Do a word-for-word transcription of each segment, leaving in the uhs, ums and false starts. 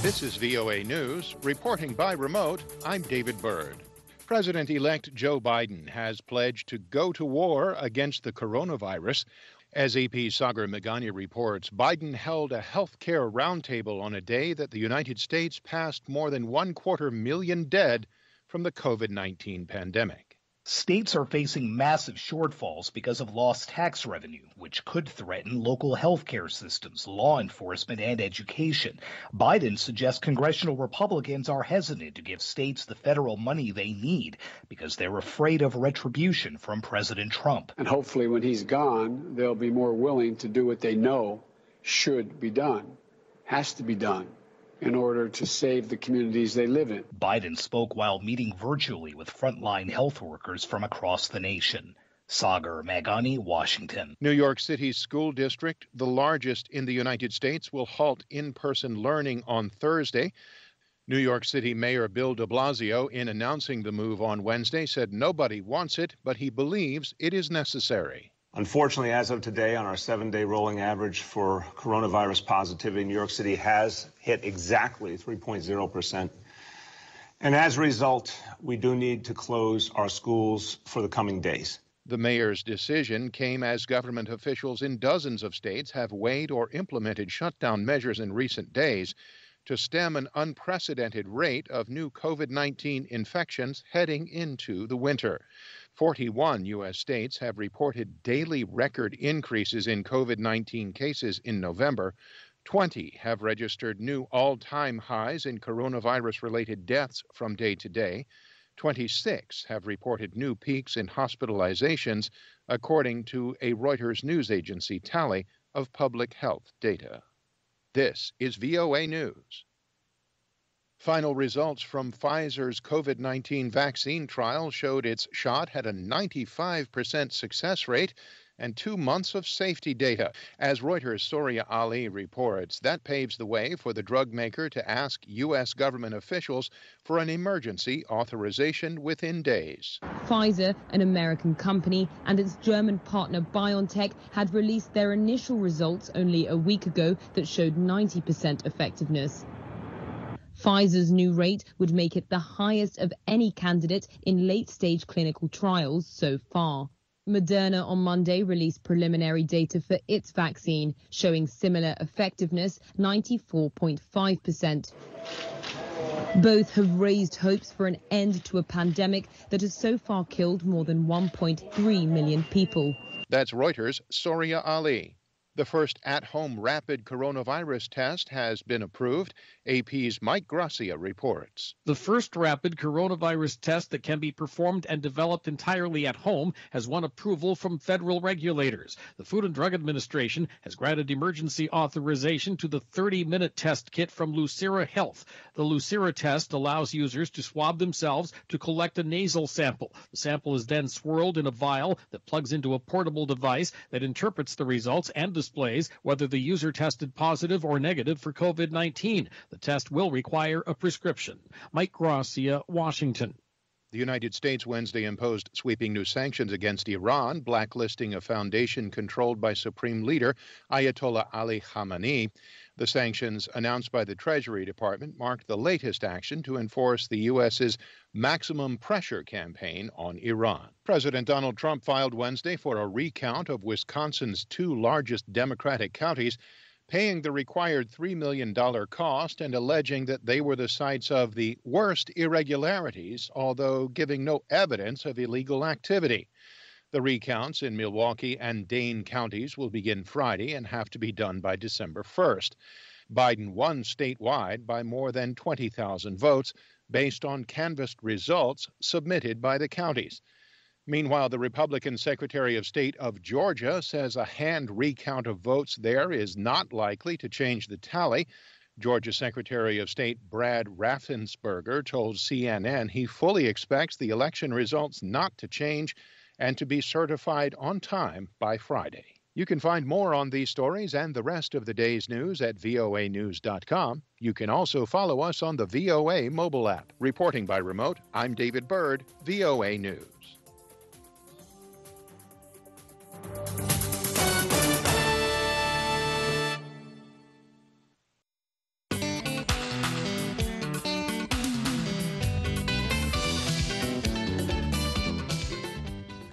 This is V O A News. Reporting by remote, I'm David Byrd. President-elect Joe Biden has pledged to go to war against the coronavirus. As A P's Sagar Meghani reports, Biden held a health care roundtable on a day that the United States passed more than one quarter million dead from the COVID nineteen pandemic. States are facing massive shortfalls because of lost tax revenue, which could threaten local health care systems, law enforcement, and education. Biden suggests congressional Republicans are hesitant to give states the federal money they need because they're afraid of retribution from President Trump. And hopefully when he's gone, they'll be more willing to do what they know should be done, has to be done, in order to save the communities they live in. Biden spoke while meeting virtually with frontline health workers from across the nation. Sagar Meghani, Washington. New York City's school district, the largest in the United States, will halt in-person learning on Thursday. New York City Mayor Bill de Blasio, in announcing the move on Wednesday, said nobody wants it, but he believes it is necessary. Unfortunately, as of today, on our seven-day rolling average for coronavirus positivity, New York City has hit exactly three point zero percent. And as a result, we do need to close our schools for the coming days. The mayor's decision came as government officials in dozens of states have weighed or implemented shutdown measures in recent days to stem an unprecedented rate of new COVID nineteen infections heading into the winter. forty-one U S states have reported daily record increases in COVID nineteen cases in November. twenty have registered new all-time highs in coronavirus-related deaths from day to day. twenty-six have reported new peaks in hospitalizations, according to a Reuters news agency tally of public health data. This is V O A News. Final results from Pfizer's COVID nineteen vaccine trial showed its shot had a ninety-five percent success rate and two months of safety data. As Reuters' Soria Ali reports, that paves the way for the drug maker to ask U S government officials for an emergency authorization within days. Pfizer, an American company, and its German partner BioNTech had released their initial results only a week ago that showed ninety percent effectiveness. Pfizer's new rate would make it the highest of any candidate in late-stage clinical trials so far. Moderna on Monday released preliminary data for its vaccine, showing similar effectiveness, ninety-four point five percent. Both have raised hopes for an end to a pandemic that has so far killed more than one point three million people. That's Reuters' Soria Ali. The first at-home rapid coronavirus test has been approved. A P's Mike Gracia reports. The first rapid coronavirus test that can be performed and developed entirely at home has won approval from federal regulators. The Food and Drug Administration has granted emergency authorization to the thirty-minute test kit from Lucira Health. The Lucira test allows users to swab themselves to collect a nasal sample. The sample is then swirled in a vial that plugs into a portable device that interprets the results and displays whether the user tested positive or negative for COVID nineteen. The test will require a prescription. Mike Gracia, Washington. The United States Wednesday imposed sweeping new sanctions against Iran, blacklisting a foundation controlled by Supreme Leader Ayatollah Ali Khamenei. The sanctions announced by the Treasury Department marked the latest action to enforce the U S's maximum pressure campaign on Iran. President Donald Trump filed Wednesday for a recount of Wisconsin's two largest Democratic counties, paying the required three million dollars cost and alleging that they were the sites of the worst irregularities, although giving no evidence of illegal activity. The recounts in Milwaukee and Dane counties will begin Friday and have to be done by December first. Biden won statewide by more than twenty thousand votes based on canvassed results submitted by the counties. Meanwhile, the Republican Secretary of State of Georgia says a hand recount of votes there is not likely to change the tally. Georgia Secretary of State Brad Raffensperger told C N N he fully expects the election results not to change and to be certified on time by Friday. You can find more on these stories and the rest of the day's news at V O A news dot com. You can also follow us on the V O A mobile app. Reporting by remote, I'm David Byrd, V O A News.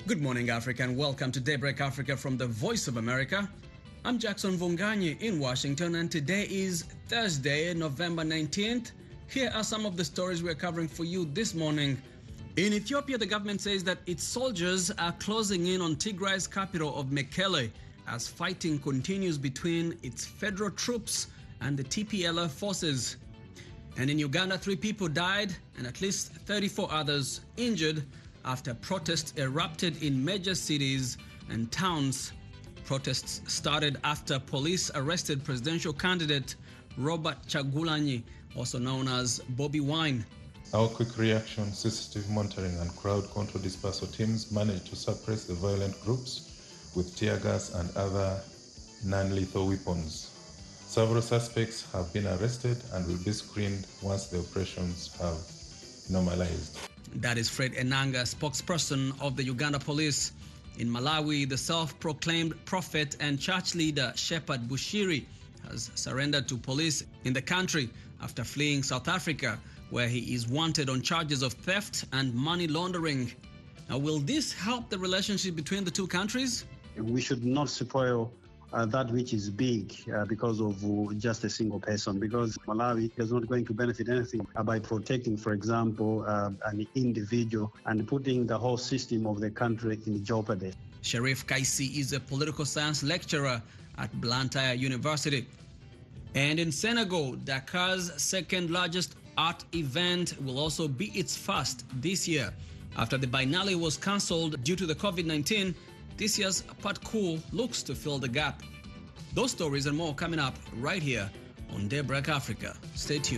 Good morning, Africa, and welcome to Daybreak Africa from the Voice of America. I'm Jackson Vunganyi in Washington, and today is Thursday, November nineteenth. Here are some of the stories we're covering for you this morning. In Ethiopia, the government says that its soldiers are closing in on Tigray's capital of Mekele as fighting continues between its federal troops and the T P L F forces. And in Uganda, three people died and at least thirty-four others injured after protests erupted in major cities and towns. Protests started after police arrested presidential candidate Robert Chagulanyi, also known as Bobi Wine. Our quick reaction, C C T V monitoring and crowd control dispersal teams managed to suppress the violent groups with tear gas and other non-lethal weapons. Several suspects have been arrested and will be screened once the operations have normalized. That is Fred Enanga, spokesperson of the Uganda police. In Malawi, the self-proclaimed prophet and church leader Shepherd Bushiri has surrendered to police in the country after fleeing South Africa, where he is wanted on charges of theft and money laundering. Now, will this help the relationship between the two countries? We should not spoil Uh, that which is big uh, because of uh, just a single person, because Malawi is not going to benefit anything uh, by protecting, for example, uh, an individual and putting the whole system of the country in jeopardy. Sharif Kaisi is a political science lecturer at Blantyre University. And in Senegal, Dakar's second largest art event will also be its first this year. After the Biennale was cancelled due to the COVID nineteen, this year's Parcours looks to fill the gap. Those stories and more coming up right here on Daybreak Africa. Stay tuned.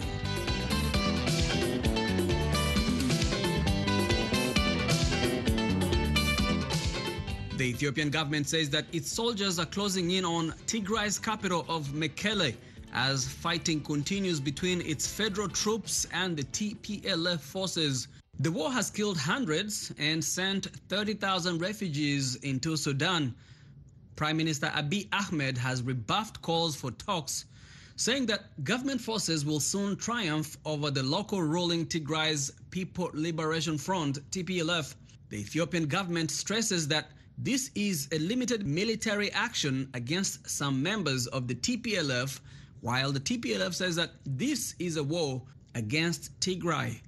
The Ethiopian government says that its soldiers are closing in on Tigray's capital of Mekele as fighting continues between its federal troops and the T P L F forces. The war has killed hundreds and sent thirty thousand refugees into Sudan. Prime Minister Abiy Ahmed has rebuffed calls for talks, saying that government forces will soon triumph over the local ruling Tigray's People Liberation Front, T P L F. The Ethiopian government stresses that this is a limited military action against some members of the T P L F, while the T P L F says that this is a war against Tigray.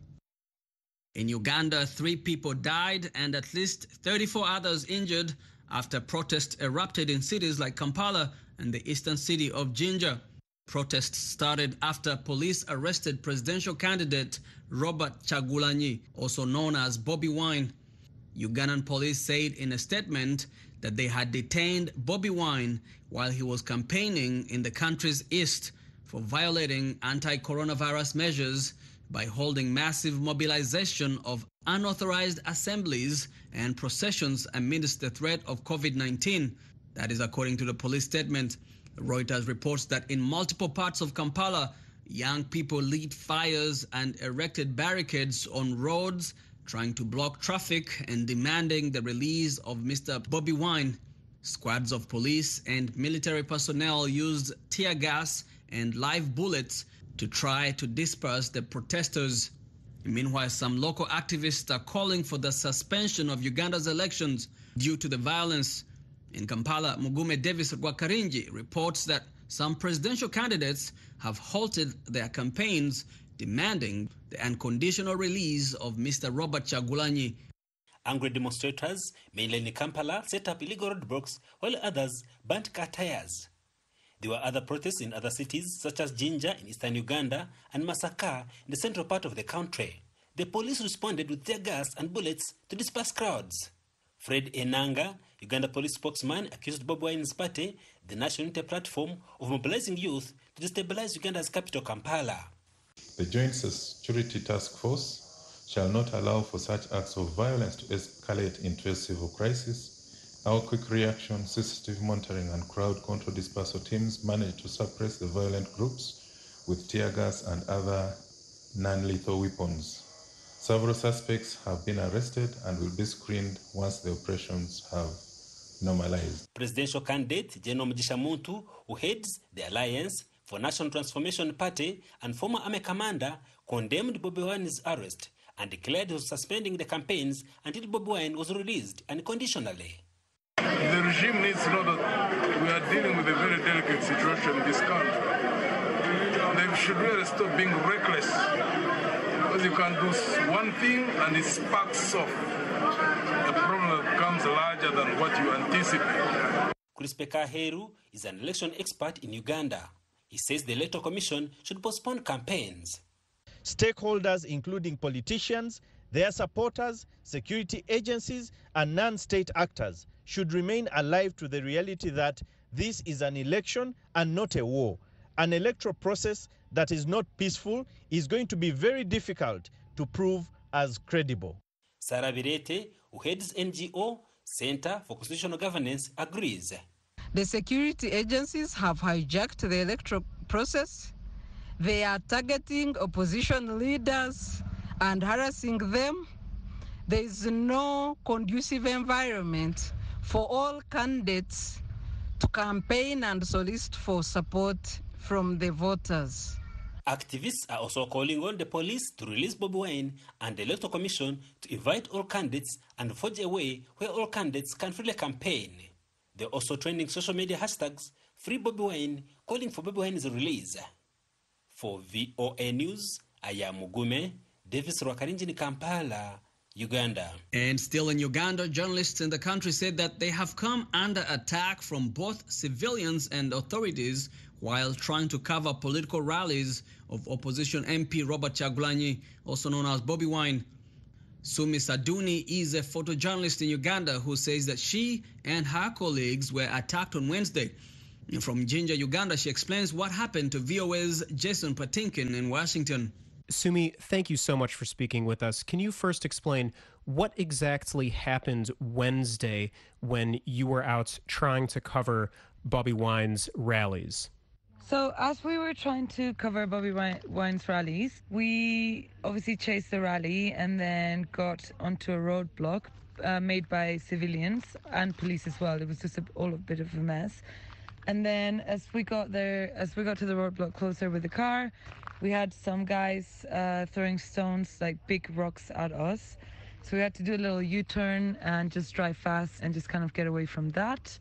In Uganda, three people died and at least thirty-four others injured after protests erupted in cities like Kampala and the eastern city of Jinja. Protests started after police arrested presidential candidate Robert Chagulanyi, also known as Bobi Wine. Ugandan police said in a statement that they had detained Bobi Wine while he was campaigning in the country's east for violating anti-coronavirus measures by holding massive mobilization of unauthorized assemblies and processions amidst the threat of COVID nineteen. That is according to the police statement. Reuters reports that in multiple parts of Kampala, young people lit fires and erected barricades on roads, trying to block traffic and demanding the release of Mister Bobi Wine. Squads of police and military personnel used tear gas and live bullets to try to disperse the protesters. Meanwhile, some local activists are calling for the suspension of Uganda's elections due to the violence. In Kampala, Mugume Davis Rwakaringi reports that some presidential candidates have halted their campaigns, demanding the unconditional release of Mister Robert Chagulanyi. Angry demonstrators, mainly in Kampala, set up illegal roadblocks, while others burnt car tires. There were other protests in other cities, such as Jinja in eastern Uganda and Masaka in the central part of the country. The police responded with tear gas and bullets to disperse crowds. Fred Enanga, Uganda police spokesman, accused Bobi Wine's party, the National Unity Platform, of mobilizing youth to destabilize Uganda's capital, Kampala. The Joint Security Task Force shall not allow for such acts of violence to escalate into a civil crisis. Our quick reaction, C C T V monitoring and crowd control dispersal teams managed to suppress the violent groups with tear gas and other non-lethal weapons. Several suspects have been arrested and will be screened once the operations have normalized. Presidential candidate General Mugisha Muntu, who heads the Alliance for National Transformation Party and former army commander, condemned Bobi Wine's arrest and declared he was suspending the campaigns until Bobi Wine was released unconditionally. The regime needs to know that we are dealing with a very delicate situation in this country. They should really stop being reckless, because you can do one thing and it sparks off a problem that becomes larger than what you anticipate. Crispe Kaheru is an election expert in Uganda. He says the Electoral Commission should postpone campaigns. Stakeholders, including politicians, their supporters, security agencies, and non-state actors, should remain alive to the reality that this is an election and not a war. An electoral process that is not peaceful is going to be very difficult to prove as credible. Sarah Birete, who heads N G O Center for Constitutional Governance, agrees. The security agencies have hijacked the electoral process. They are targeting opposition leaders and harassing them. There is no conducive environment for all candidates to campaign and solicit for support from the voters. Activists are also calling on the police to release Bobi Wine and the Electoral Commission to invite all candidates and forge a way where all candidates can freely campaign. They're also trending social media hashtags Free Bobi Wine, calling for Bobi Wine's release. For V O A News, I am Mugume, Davis Rwakarinji in Kampala, Uganda. And still in Uganda, journalists in the country said that they have come under attack from both civilians and authorities while trying to cover political rallies of opposition M P Robert Kyagulanyi, also known as Bobi Wine. Sumi Saduni is a photojournalist in Uganda who says that she and her colleagues were attacked on Wednesday. From Jinja, Uganda, she explains what happened to V O A's Jason Patinkin in Washington. Sumi, thank you so much for speaking with us. Can you first explain what exactly happened Wednesday when you were out trying to cover Bobi Wine's rallies? So as we were trying to cover Bobi Wine's rallies, we obviously chased the rally and then got onto a roadblock uh, made by civilians and police as well. It was just a, all a bit of a mess. And then as we got there, as we got to the roadblock closer with the car, we had some guys uh, throwing stones, like big rocks at us. So we had to do a little U-turn and just drive fast and just kind of get away from that.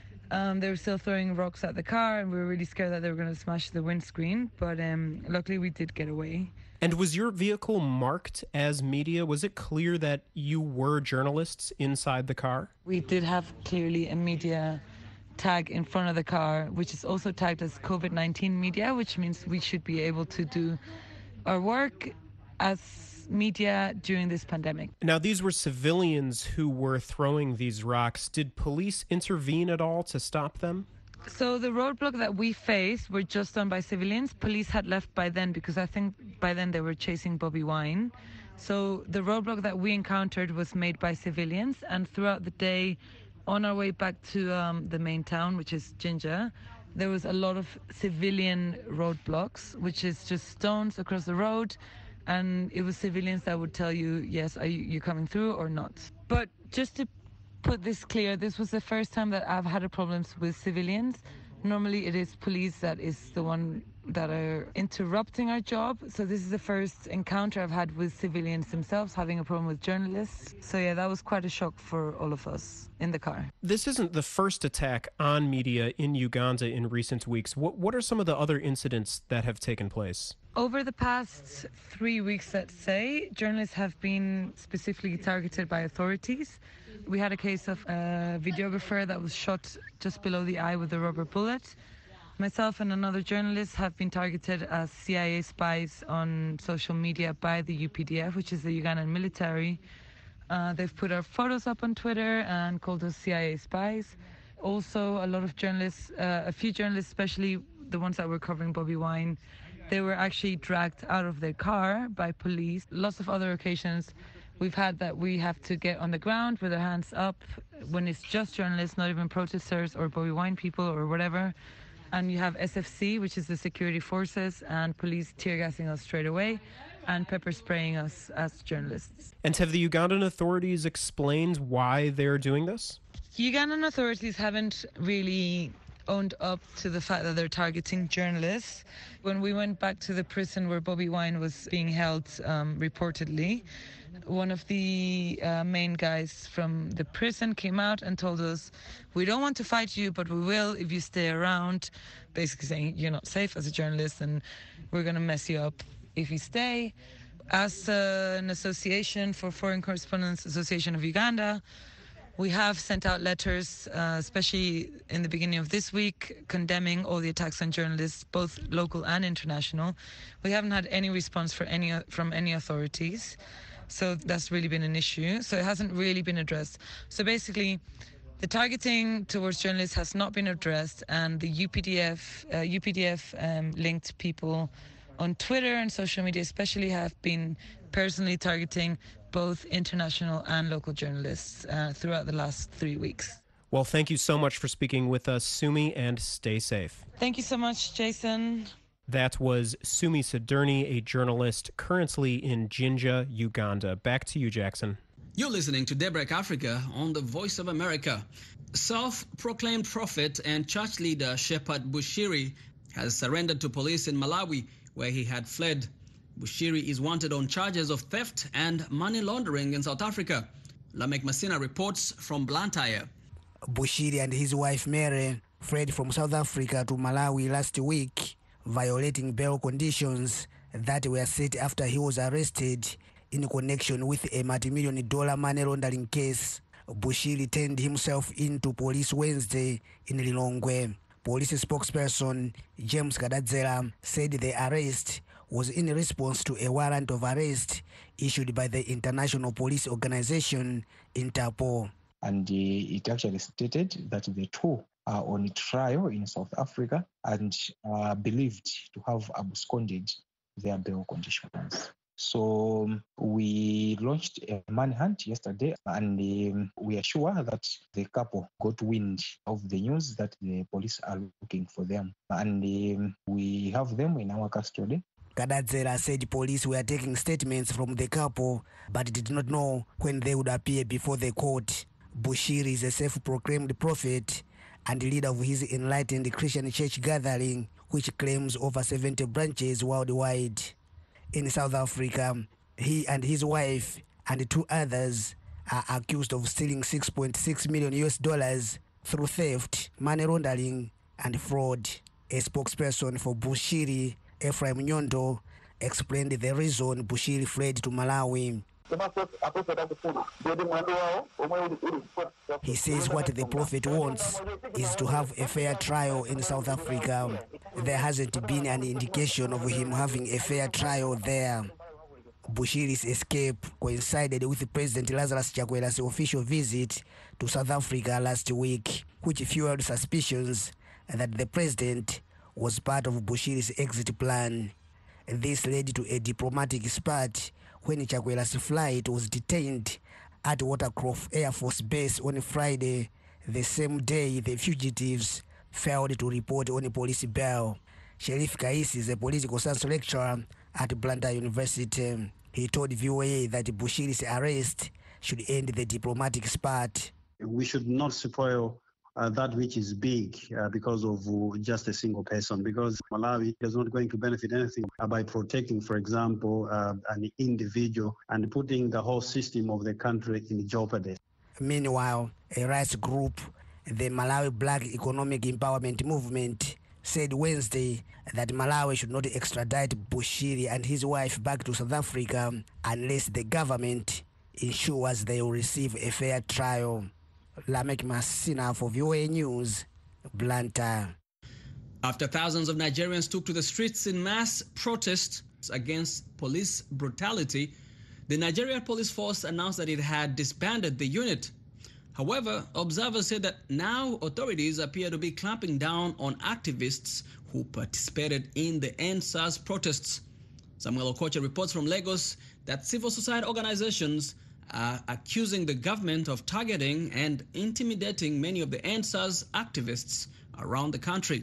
Um, they were still throwing rocks at the car, and we were really scared that they were going to smash the windscreen. But um, luckily, we did get away. And was your vehicle marked as media? Was it clear that you were journalists inside the car? We did have clearly a media tag in front of the car, which is also tagged as COVID nineteen media, which means we should be able to do our work as media during this pandemic. Now, these were civilians who were throwing these rocks. Did police intervene at all to stop them? So the roadblock that we faced were just done by civilians. Police had left by then because I think by then they were chasing Bobi Wine. So the roadblock that we encountered was made by civilians, and throughout the day, on our way back to um, the main town, which is Jinja, there was a lot of civilian roadblocks, which is just stones across the road. And it was civilians that would tell you, yes, are you you coming through or not? But just to put this clear, this was the first time that I've had a problems with civilians. Normally it is police that is the one that are interrupting our job. So this is the first encounter I've had with civilians themselves having a problem with journalists. So yeah, that was quite a shock for all of us in the car. This isn't the first attack on media in Uganda in recent weeks. What, what are some of the other incidents that have taken place? Over the past three weeks, let's say, journalists have been specifically targeted by authorities. We had a case of a videographer that was shot just below the eye with a rubber bullet. Myself and another journalist have been targeted as C I A spies on social media by the U P D F, which is the Ugandan military. Uh, they've put our photos up on Twitter and called us C I A spies. Also, a lot of journalists, uh, a few journalists, especially the ones that were covering Bobi Wine, they were actually dragged out of their car by police. Lots of other occasions we've had that we have to get on the ground with our hands up when it's just journalists, not even protesters or Bobi Wine people or whatever. And you have S F C, which is the security forces, and police tear gassing us straight away and pepper spraying us as journalists. And have the Ugandan authorities explained why they're doing this? Ugandan authorities haven't really owned up to the fact that they're targeting journalists. When we went back to the prison where Bobi Wine was being held, um, reportedly, one of the uh, main guys from the prison came out and told us, we don't want to fight you, but we will if you stay around, basically saying you're not safe as a journalist and we're going to mess you up if you stay. As uh, an association for Foreign Correspondents Association of Uganda, we have sent out letters, uh, especially in the beginning of this week, condemning all the attacks on journalists, both local and international. We haven't had any response for any, from any authorities. So that's really been an issue. So it hasn't really been addressed. So basically, the targeting towards journalists has not been addressed, and the U P D F, uh, U P D F um, linked people on Twitter and social media especially have been personally targeting both international and local journalists uh, throughout the last three weeks. Well, thank you so much for speaking with us, Sumi, and stay safe. Thank you so much, Jason. That was Sumi Siderni, a journalist currently in Jinja, Uganda. Back to you, Jackson. You're listening to Daybreak Africa on the Voice of America. Self-proclaimed prophet and church leader Shepherd Bushiri has surrendered to police in Malawi, where he had fled. Bushiri is wanted on charges of theft and money laundering in South Africa. Lamek Masina reports from Blantyre. Bushiri and his wife Mary fled from South Africa to Malawi last week, violating bail conditions that were set after he was arrested in connection with a multi-million dollar money laundering case. Bushiri turned himself into police Wednesday in Lilongwe. Police spokesperson James Kadadzera said the arrest was in response to a warrant of arrest issued by the International Police Organization, Interpol. And uh, it actually stated that the two are on trial in South Africa and are believed to have absconded their bail conditions. So um, we launched a manhunt yesterday, and um, we are sure that the couple got wind of the news that the police are looking for them, and um, we have them in our custody. Kadadzera said police were taking statements from the couple, but did not know when they would appear before the court. Bushiri is a self-proclaimed prophet and leader of his enlightened Christian church gathering, which claims over seventy branches worldwide. In South Africa, he and his wife and two others are accused of stealing six point six million U S dollars through theft, money laundering, and fraud. A spokesperson for Bushiri, Ephraim Nyondo, explained the reason Bushiri fled to Malawi. He says what the prophet wants is to have a fair trial in South Africa. There hasn't been an indication of him having a fair trial there. Bushiri's escape coincided with President Lazarus Chakwera's official visit to South Africa last week, which fueled suspicions that the president was part of Bushiri's exit plan. This led to a diplomatic spat when Chakwera's flight was detained at Waterkloof Air Force Base on Friday, the same day the fugitives failed to report on a police bail. Sheriff Kaisi is a political science lecturer at Blantyre University. He told V O A that Bushiri's arrest should end the diplomatic spat. We should not spoil Uh, that which is big uh, because of uh, just a single person, because Malawi is not going to benefit anything uh, by protecting, for example, uh, an individual and putting the whole system of the country in jeopardy. Meanwhile, a rights group, the Malawi Black Economic Empowerment Movement, said Wednesday that Malawi should not extradite Bushiri and his wife back to South Africa unless the government ensures they will receive a fair trial. Lamek Masina for V O A News, Blantyre. After thousands of Nigerians took to the streets in mass protests against police brutality, the Nigerian police force announced that it had disbanded the unit. However, observers said that now authorities appear to be clamping down on activists who participated in the End SARS protests. Samuel Okocha reports from Lagos that civil society organizations are accusing the government of targeting and intimidating many of the End SARS activists around the country.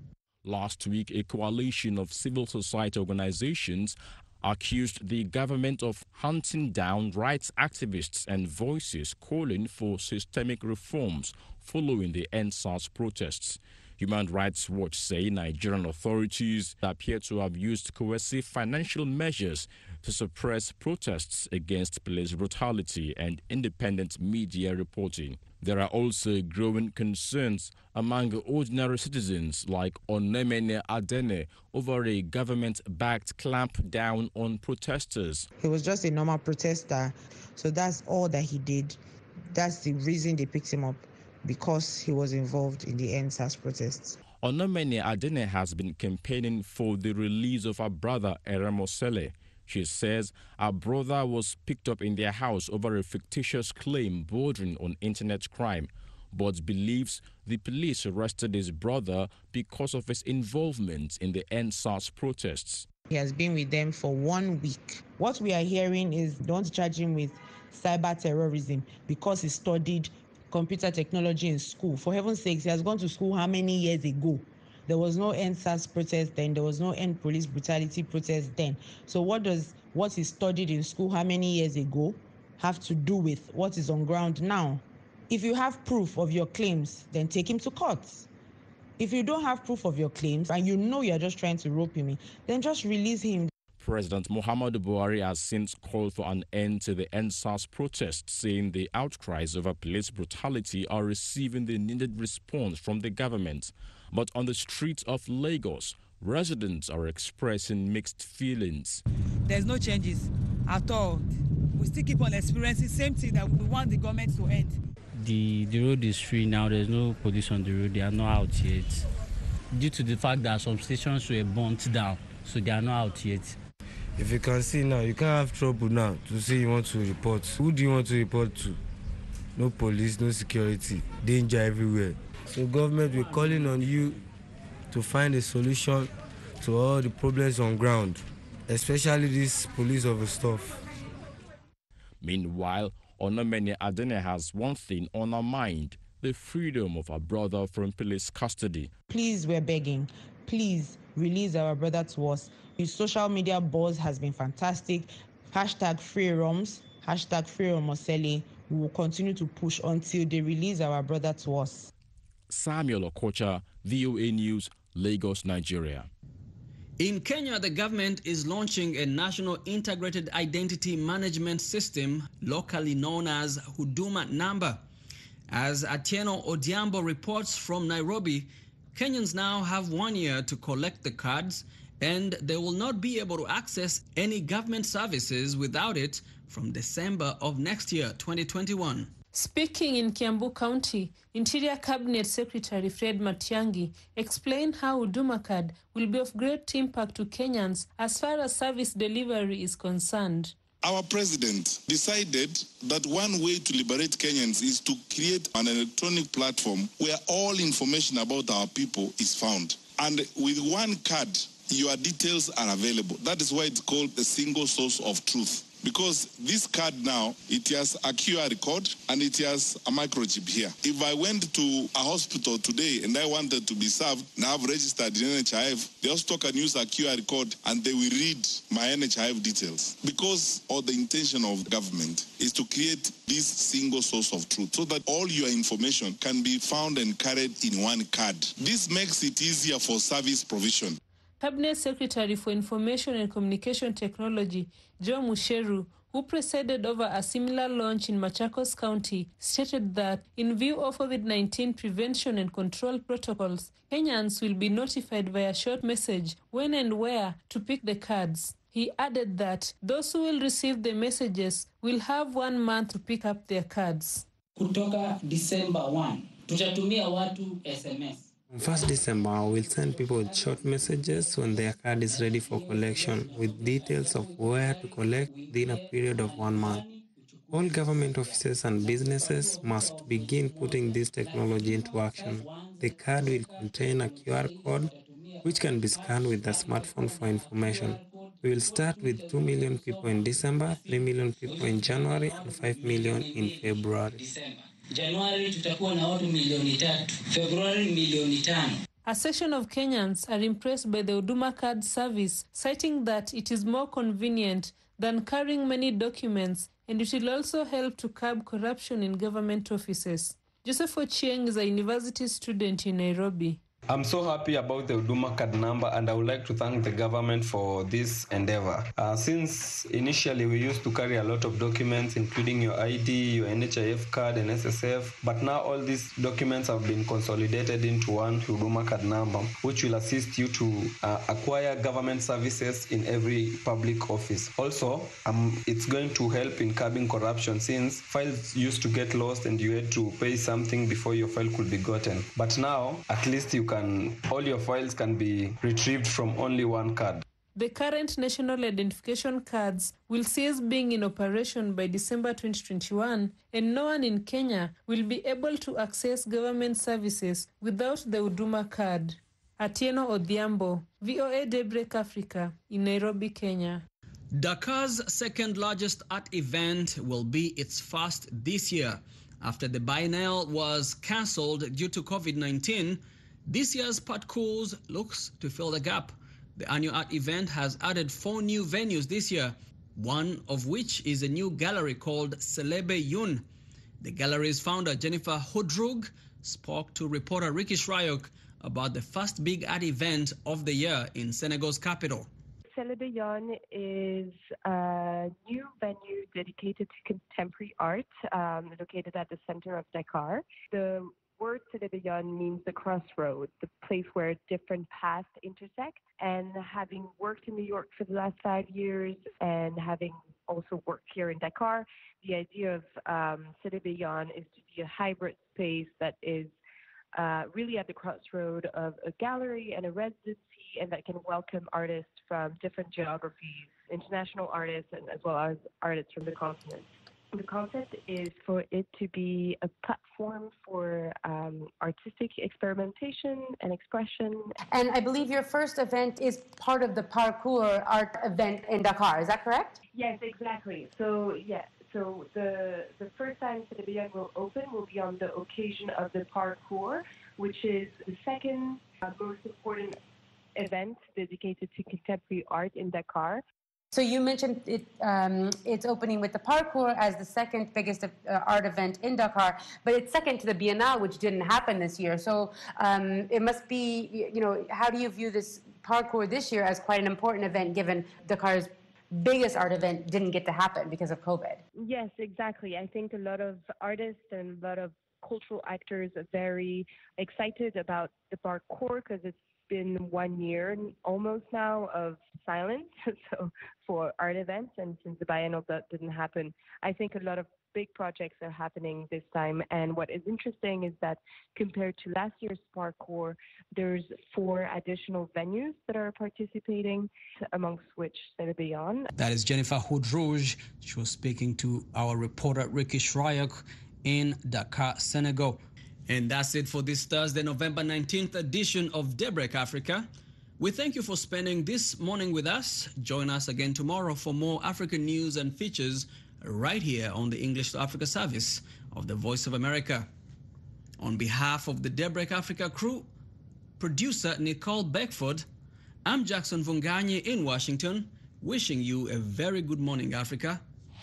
Last week, a coalition of civil society organizations accused the government of hunting down rights activists and voices calling for systemic reforms following the End SARS protests. Human Rights Watch say Nigerian authorities appear to have used coercive financial measures to suppress protests against police brutality and independent media reporting. There are also growing concerns among ordinary citizens like Onemene Adene over a government-backed clampdown on protesters. He was just a normal protester, so that's all that he did. That's the reason they picked him up, because he was involved in the End S A R S protests. Onemene Adene has been campaigning for the release of her brother Eremosele. She says her brother was picked up in their house over a fictitious claim bordering on internet crime, but believes the police arrested his brother because of his involvement in the End S A R S protests. He has been with them for one week. What we are hearing is don't charge him with cyber terrorism because he studied computer technology in school. For heaven's sakes, he has gone to school how many years ago? There was no End S A R S protest then. There was no End Police Brutality protest then. So what does what he studied in school how many years ago have to do with what is on ground now? If you have proof of your claims, then take him to court. If you don't have proof of your claims and you know you're just trying to rope him in, then just release him. President Muhammadu Buhari has since called for an end to the End S A R S protests, saying the outcries over police brutality are receiving the needed response from the government. But on the streets of Lagos, residents are expressing mixed feelings. There's no changes at all. We still keep on experiencing the same thing that we want the government to end. The, the road is free now. There's no police on the road. They are not out yet. Due to the fact that some stations were burnt down, so they are not out yet. If you can see now, you can't have trouble now to say you want to report. Who do you want to report to? No police, no security, danger everywhere. So government, we're calling on you to find a solution to all the problems on ground, especially this police over stuff. Meanwhile, Onemene Adene has one thing on her mind: the freedom of her brother from police custody. Please, we're begging. Please release our brother to us. His social media buzz has been fantastic. Hashtag free Roms, hashtag free Romosele. We will continue to push until they release our brother to us. Samuel Okocha, V O A News, Lagos, Nigeria. In Kenya, the government is launching a national integrated identity management system, locally known as Huduma Number. As Atieno Odiambo reports from Nairobi, Kenyans now have one year to collect the cards, and they will not be able to access any government services without it from December of next year, twenty twenty-one. Speaking in Kiambu County, Interior Cabinet Secretary Fred Matiang'i explained how Huduma Card will be of great impact to Kenyans as far as service delivery is concerned. Our president decided that one way to liberate Kenyans is to create an electronic platform where all information about our people is found. And with one card, your details are available. That is why it's called the single source of truth. Because this card now, it has a Q R code and it has a microchip here. If I went to a hospital today and I wanted to be served and have registered in N H I F, the hospital can use a Q R code and they will read my N H I F details. Because all the intention of government is to create this single source of truth so that all your information can be found and carried in one card. This makes it easier for service provision. Cabinet Secretary for Information and Communication Technology, Joe Musheru, who presided over a similar launch in Machakos County, stated that in view of COVID nineteen prevention and control protocols, Kenyans will be notified via short message when and where to pick the cards. He added that those who will receive the messages will have one month to pick up their cards. Kutoka December first, tutatumia watu S M S. On first December, we'll send people short messages when their card is ready for collection with details of where to collect within a period of one month. All government offices and businesses must begin putting this technology into action. The card will contain a Q R code which can be scanned with a smartphone for information. We will start with two million people in December, three million people in January, and five million in February. Januari tutakuwa na watu milioni tatu, Februari milioni tano. A section of Kenyans are impressed by the Huduma Card service, citing that it is more convenient than carrying many documents and it will also help to curb corruption in government offices. Joseph Ochieng is a university student in Nairobi. I'm so happy about the Huduma card number, and I would like to thank the government for this endeavor. Uh, since initially we used to carry a lot of documents, including your I D, your N H I F card, and S S F, but now all these documents have been consolidated into one Huduma card number, which will assist you to uh, acquire government services in every public office. Also, um, it's going to help in curbing corruption, since files used to get lost and you had to pay something before your file could be gotten. But now, at least you can, all your files can be retrieved from only one card. The current national identification cards will cease being in operation by December twenty twenty-one, and no one in Kenya will be able to access government services without the Huduma card. Atieno Odhiambo, V O A Daybreak Africa, in Nairobi, Kenya. Dakar's second largest art event will be its first this year. After the biennial was cancelled due to COVID nineteen, this year's parcours looks to fill the gap. The annual art event has added four new venues this year, one of which is a new gallery called Selebe Yun. The gallery's founder, Jennifer Hodrug, spoke to reporter Ricky Shrayok about the first big art event of the year in Senegal's capital. Selebe Yun is a new venue dedicated to contemporary art, um, located at the center of Dakar. The word Selebe Yun means the crossroad, the place where different paths intersect. And having worked in New York for the last five years and having also worked here in Dakar, the idea of um, Selebe Yun is to be a hybrid space that is uh, really at the crossroad of a gallery and a residency, and that can welcome artists from different geographies, international artists, and as well as artists from the continent. The concept is for it to be a platform for um, artistic experimentation and expression. And I believe your first event is part of the parkour art event in Dakar, is that correct? Yes, exactly. So, yeah, so the the first time Selebe Yun will open will be on the occasion of the parkour, which is the second uh, most important event dedicated to contemporary art in Dakar. So you mentioned it, um, it's opening with the parkour as the second biggest uh, art event in Dakar, but it's second to the Biennale, which didn't happen this year. So um, it must be, you know, how do you view this parkour this year as quite an important event, given Dakar's biggest art event didn't get to happen because of COVID? Yes, exactly. I think a lot of artists and a lot of cultural actors are very excited about the parkour because it's been one year almost now of silence so for art events, and since the biennial that didn't happen, I think a lot of big projects are happening this time. And what is interesting is that compared to last year's parkour, there's four additional venues that are participating, amongst which Selebe Yun. That is Jennifer Hodrouge. She was speaking to our reporter Ricky Shrayok in Dakar, Senegal. And that's it for this Thursday, November nineteenth edition of Daybreak Africa. We thank you for spending this morning with us. Join us again tomorrow for more African news and features right here on the English to Africa service of the Voice of America. On behalf of the Daybreak Africa crew, producer Nicole Beckford, I'm Jackson Vunganyi in Washington, wishing you a very good morning, Africa.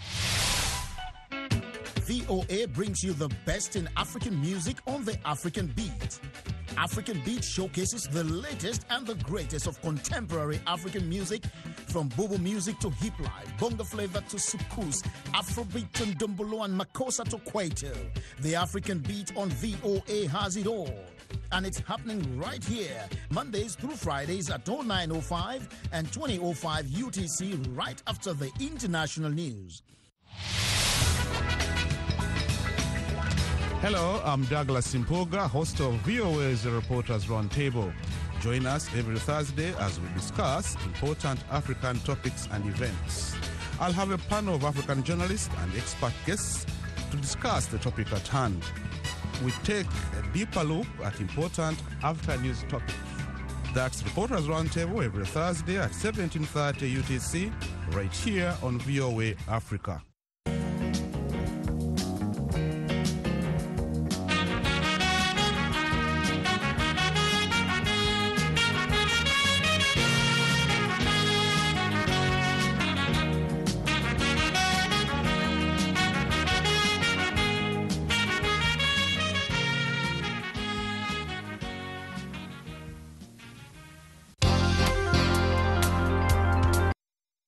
V O A brings you the best in African music on the African Beat. African Beat showcases the latest and the greatest of contemporary African music, from Bobo music to hip life, bongo flavor to soukous, Afrobeat to Ndombolo and Makossa to Kwaito. The African Beat on V O A has it all. And it's happening right here, Mondays through Fridays at oh nine oh five and twenty oh five U T C, right after the international news. Hello, I'm Douglas Simpoga, host of V O A's Reporters Roundtable. Join us every Thursday as we discuss important African topics and events. I'll have a panel of African journalists and expert guests to discuss the topic at hand. We take a deeper look at important African news topics. That's Reporters Roundtable every Thursday at seventeen thirty U T C, right here on V O A Africa.